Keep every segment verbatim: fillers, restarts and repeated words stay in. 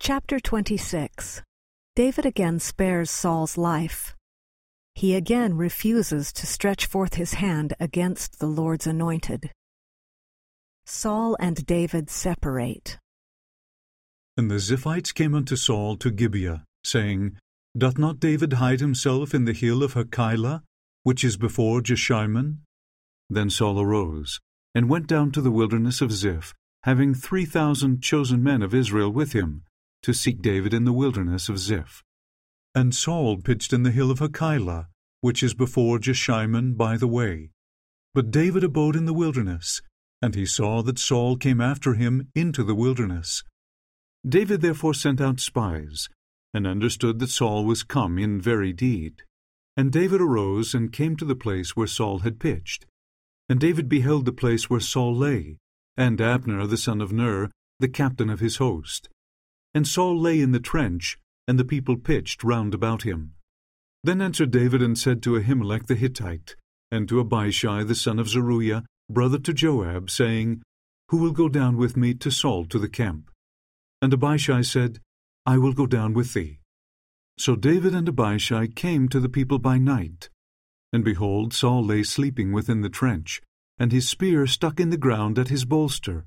Chapter twenty-six. David again spares Saul's life. He again refuses to stretch forth his hand against the Lord's anointed. Saul and David separate. And the Ziphites came unto Saul to Gibeah, saying, Doth not David hide himself in the hill of Hachilah, which is before Jeshimon? Then Saul arose, and went down to the wilderness of Ziph, having three thousand chosen men of Israel with him, to seek David in the wilderness of Ziph. And Saul pitched in the hill of Hachilah, which is before Jeshimon by the way. But David abode in the wilderness, and he saw that Saul came after him into the wilderness. David therefore sent out spies, and understood that Saul was come in very deed. And David arose and came to the place where Saul had pitched. And David beheld the place where Saul lay, and Abner the son of Ner, the captain of his host. And Saul lay in the trench, and the people pitched round about him. Then answered David and said to Ahimelech the Hittite, and to Abishai the son of Zeruiah, brother to Joab, saying, Who will go down with me to Saul to the camp? And Abishai said, I will go down with thee. So David and Abishai came to the people by night. And behold, Saul lay sleeping within the trench, and his spear stuck in the ground at his bolster.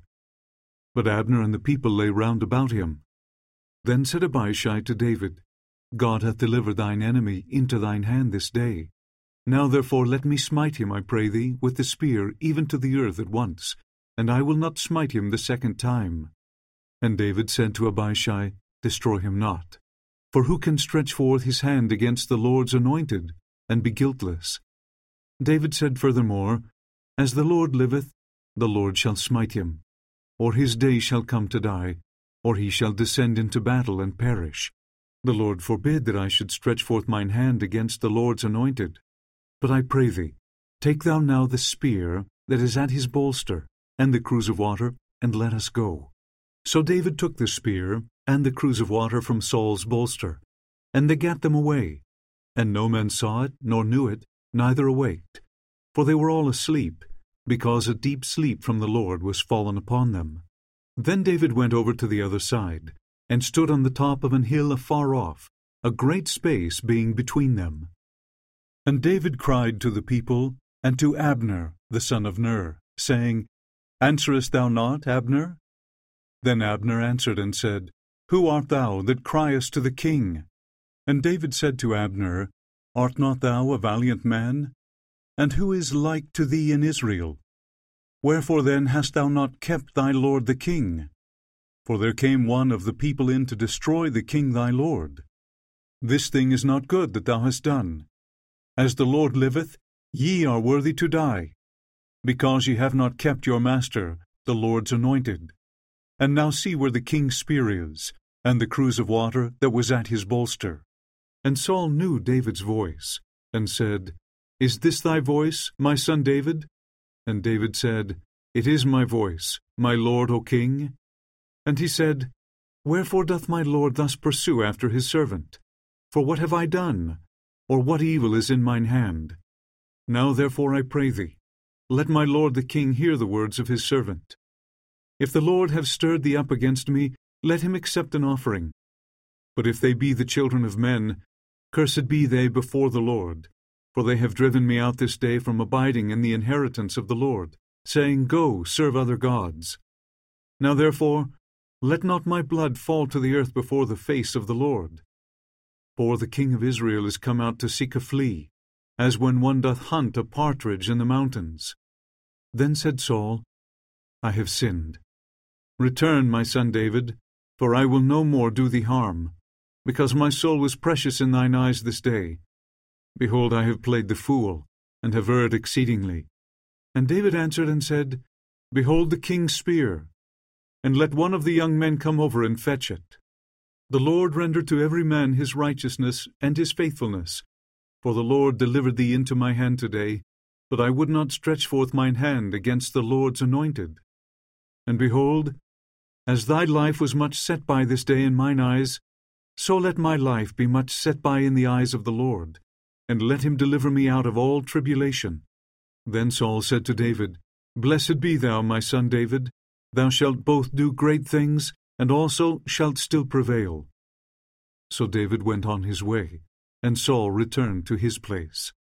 But Abner and the people lay round about him. Then said Abishai to David, God hath delivered thine enemy into thine hand this day. Now therefore let me smite him, I pray thee, with the spear, even to the earth at once, and I will not smite him the second time. And David said to Abishai, Destroy him not. For who can stretch forth his hand against the Lord's anointed, and be guiltless? David said furthermore, As the Lord liveth, the Lord shall smite him, or his day shall come to die, or he shall descend into battle and perish. The Lord forbid that I should stretch forth mine hand against the Lord's anointed. But I pray thee, take thou now the spear that is at his bolster, and the cruse of water, and let us go. So David took the spear and the cruse of water from Saul's bolster, and they gat them away. And no man saw it, nor knew it, neither awaked. For they were all asleep, because a deep sleep from the Lord was fallen upon them. Then David went over to the other side, and stood on the top of an hill afar off, a great space being between them. And David cried to the people, and to Abner the son of Ner, saying, Answerest thou not, Abner? Then Abner answered and said, Who art thou that criest to the king? And David said to Abner, Art not thou a valiant man? And who is like to thee in Israel? Wherefore then hast thou not kept thy lord the king? For there came one of the people in to destroy the king thy lord. This thing is not good that thou hast done. As the Lord liveth, ye are worthy to die, because ye have not kept your master, the Lord's anointed. And now see where the king's spear is, and the cruse of water that was at his bolster. And Saul knew David's voice, and said, Is this thy voice, my son David? And David said, It is my voice, my lord, O king. And he said, Wherefore doth my lord thus pursue after his servant? For what have I done? Or what evil is in mine hand? Now therefore I pray thee, let my lord the king hear the words of his servant. If the Lord have stirred thee up against me, let him accept an offering. But if they be the children of men, cursed be they before the Lord. For they have driven me out this day from abiding in the inheritance of the Lord, saying, Go, serve other gods. Now therefore, let not my blood fall to the earth before the face of the Lord. For the king of Israel is come out to seek a flea, as when one doth hunt a partridge in the mountains. Then said Saul, I have sinned. Return, my son David, for I will no more do thee harm, because my soul was precious in thine eyes this day. Behold, I have played the fool, and have erred exceedingly. And David answered and said, Behold the king's spear, and let one of the young men come over and fetch it. The Lord render to every man his righteousness and his faithfulness. For the Lord delivered thee into my hand today, but I would not stretch forth mine hand against the Lord's anointed. And behold, as thy life was much set by this day in mine eyes, so let my life be much set by in the eyes of the Lord, and let him deliver me out of all tribulation. Then Saul said to David, Blessed be thou, my son David. Thou shalt both do great things, and also shalt still prevail. So David went on his way, and Saul returned to his place.